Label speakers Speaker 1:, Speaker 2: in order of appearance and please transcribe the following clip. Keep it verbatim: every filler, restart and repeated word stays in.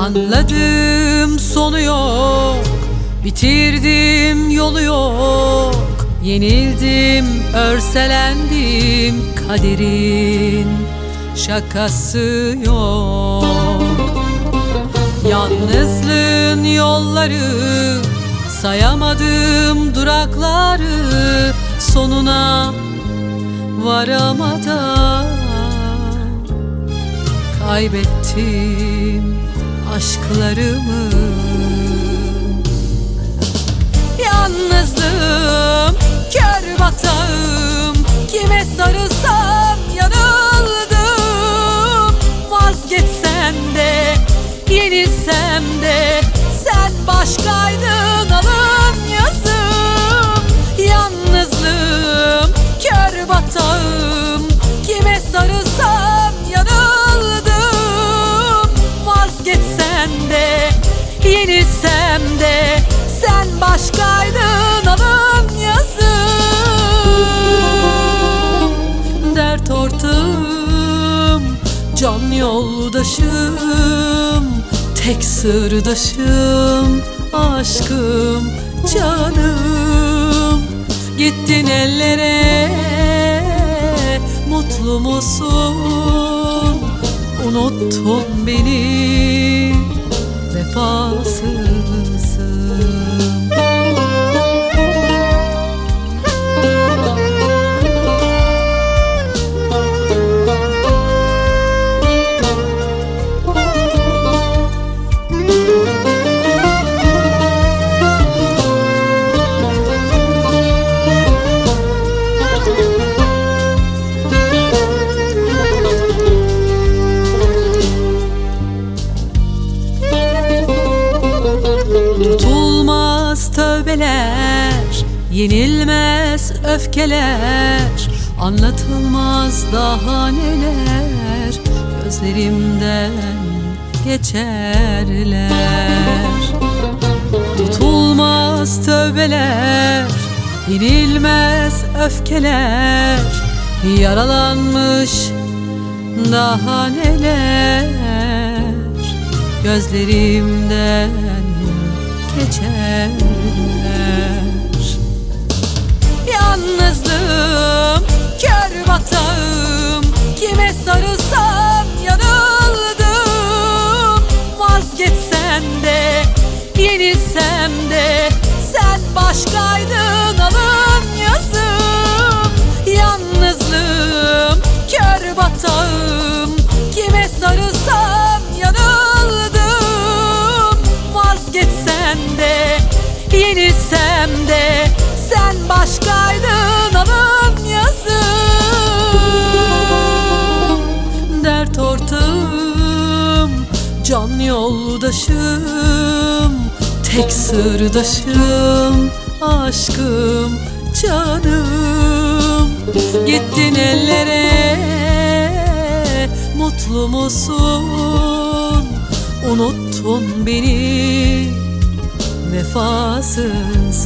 Speaker 1: Anladım sonu yok, bitirdim yolu yok. Yenildim, örselendim, kaderin şakası yok. Yalnızlığın yolları, sayamadım durakları, sonuna varamadan kaybettim aşklarımı. Yalnızlığım, kör batağım, kime sarılsam yanıldım. Vazgeçsen de, yenilsem de, sen başkaydın alın yazım. Yalnızlığım, kör batağım, kime sarılsam yanıldım. Vazgeçsen de, yenilsem de, sen başkaydın alın yazım. Dert ortağım, can yoldaşım, tek sırdaşım, aşkım, canım. Gittin ellere, mutlu musun? Unuttun beni, vefasızsın. Tutulmaz tövbeler, yenilmez öfkeler, anlatılmaz daha neler, gözlerimden geçerler. Tutulmaz tövbeler, yenilmez öfkeler, yaralanmış daha neler, gözlerimden geçerler. Yalnızlığım, kör batağım, kime sarılsam yanıldım. Vazgeçsen de, yenilsem de, sen başkaydın alın yazım. Yalnızlığım, kör batağım, kime sarılsam yanıldım. Vazgeçsen de, yenilsem de, sen başkaydın alın yazım. Dert ortağım, can yoldaşım, tek sırdaşım, aşkım, canım. Gittin ellere, mutlu musun? Unuttun beni, vefasız.